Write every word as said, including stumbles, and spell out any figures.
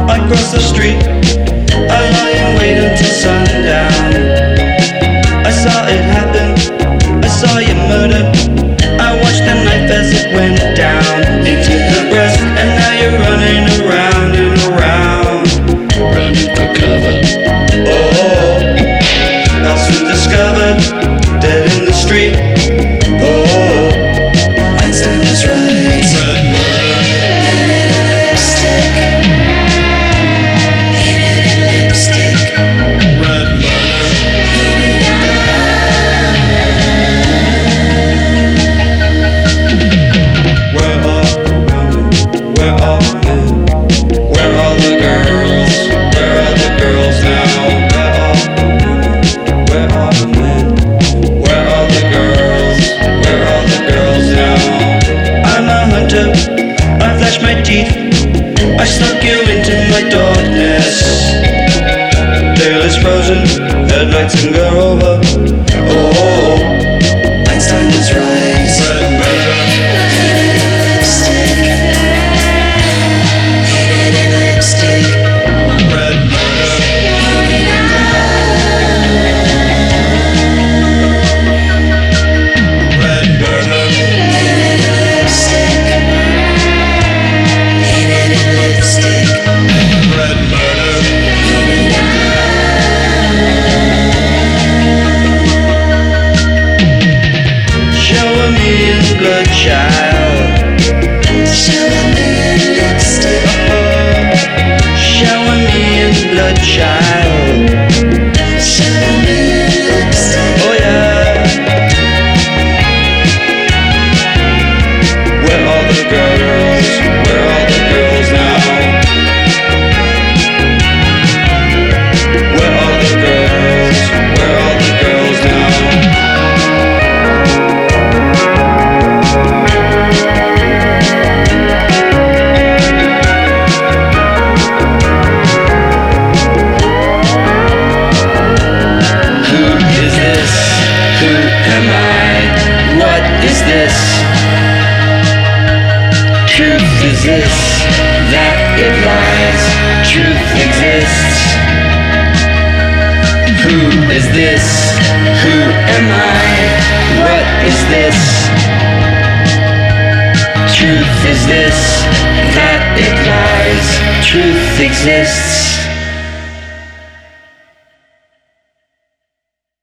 I cross the street, I lie and wait until sundown. I saw it happen, I saw you murder. I watched the knife as it went down into the breast, and now you're running around and around, running for cover. Oh, I'll soon discover, dead in the street. Oh, Einstein was right. I flashed my teeth, I snuck you into my darkness. Tail is frozen, headlights can go over. Oh, Einstein was right. Red murder. Painted in lipstick. Painted in lipstick. Red murder. Painted in love. Red murder. Painted in lipstick. Red murder. Shower me in blood, child. Shower me in lipstick. Shower me in blood, child. Shower me in lipstick. Oh yeah. Where are the girls? Where are the girls now? Truth is this, that it lies. Truth exists. Who is this? Who am I? What is this? Truth is this, that it lies. Truth exists.